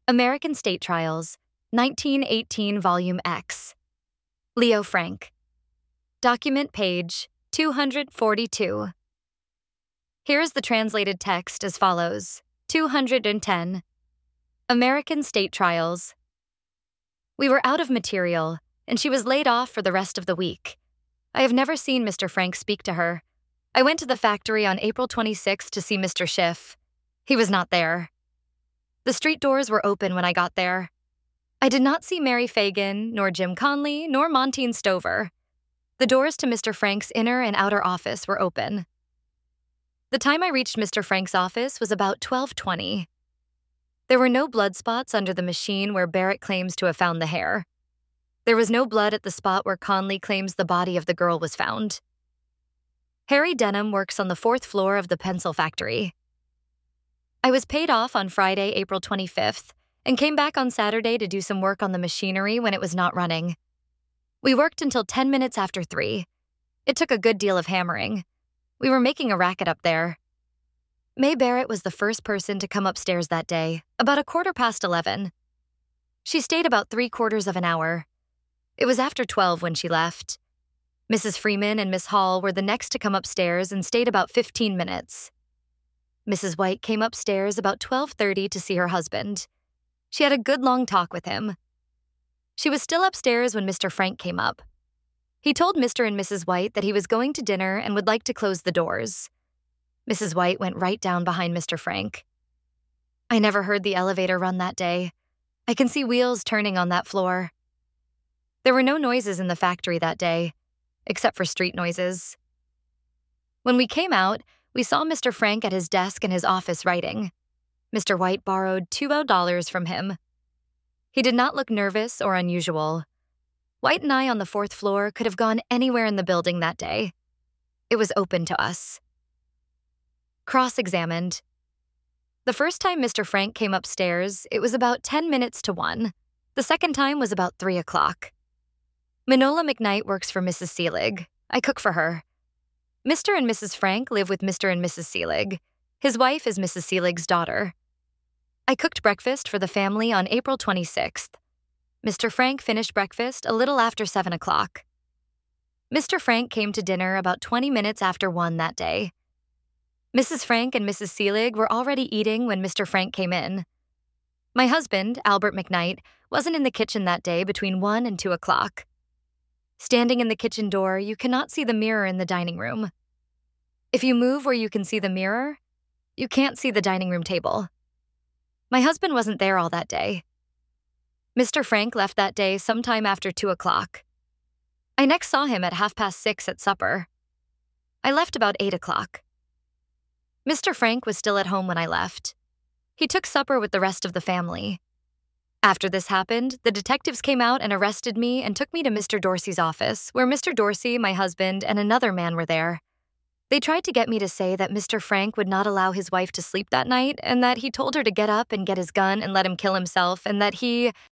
American State Trials, 1918 Volume X. Leo Frank. Document page 242. Here is the translated text as follows. 210. American State Trials. We were out of material, and she was laid off for the rest of the week. I have never seen Mr. Frank speak to her. I went to the factory on April 26 to see Mr. Schiff. He was not there. The street doors were open when I got there. I did not see Mary Fagan, nor Jim Conley, nor Montine Stover. The doors to Mr. Frank's inner and outer office were open. The time I reached Mr. Frank's office was about 12:20. There were no blood spots under the machine where Barrett claims to have found the hair. There was no blood at the spot where Conley claims the body of the girl was found. Harry Denham works on the 4th floor of the pencil factory. I was paid off on Friday, April 25th, and came back on Saturday to do some work on the machinery when it was not running. We worked until 10 minutes after 3. It took a good deal of hammering. We were making a racket up there. May Barrett was the first person to come upstairs that day, about 11:15. She stayed about 3/4 of an hour. It was after 12 when she left. Mrs. Freeman and Miss Hall were the next to come upstairs and stayed about 15 minutes. Mrs. White came upstairs about 12:30 to see her husband. She had a good long talk with him. She was still upstairs when Mr. Frank came up. He told Mr. and Mrs. White that he was going to dinner and would like to close the doors. Mrs. White went right down behind Mr. Frank. I never heard the elevator run that day. I can see wheels turning on that floor. There were no noises in the factory that day, except for street noises. When we came out, we saw Mr. Frank at his desk in his office writing. Mr. White borrowed $2 from him. He did not look nervous or unusual. White and I on the 4th floor could have gone anywhere in the building that day. It was open to us. Cross-examined. The first time Mr. Frank came upstairs, it was about 10 minutes to 1. The second time was about 3 o'clock. Manola McKnight works for Mrs. Seelig. I cook for her. Mr. and Mrs. Frank live with Mr. and Mrs. Seelig. His wife is Mrs. Seelig's daughter. I cooked breakfast for the family on April 26th. Mr. Frank finished breakfast a little after 7 o'clock. Mr. Frank came to dinner about 20 minutes after 1 that day. Mrs. Frank and Mrs. Seelig were already eating when Mr. Frank came in. My husband, Albert McKnight, wasn't in the kitchen that day between 1 and 2 o'clock. Standing in the kitchen door, you cannot see the mirror in the dining room. If you move where you can see the mirror, you can't see the dining room table. My husband wasn't there all that day. Mr. Frank left that day sometime after 2 o'clock. I next saw him at 6:30 at supper. I left about 8 o'clock. Mr. Frank was still at home when I left. He took supper with the rest of the family. After this happened, the detectives came out and arrested me and took me to Mr. Dorsey's office, where Mr. Dorsey, my husband, and another man were there. They tried to get me to say that Mr. Frank would not allow his wife to sleep that night and that he told her to get up and get his gun and let him kill himself and that he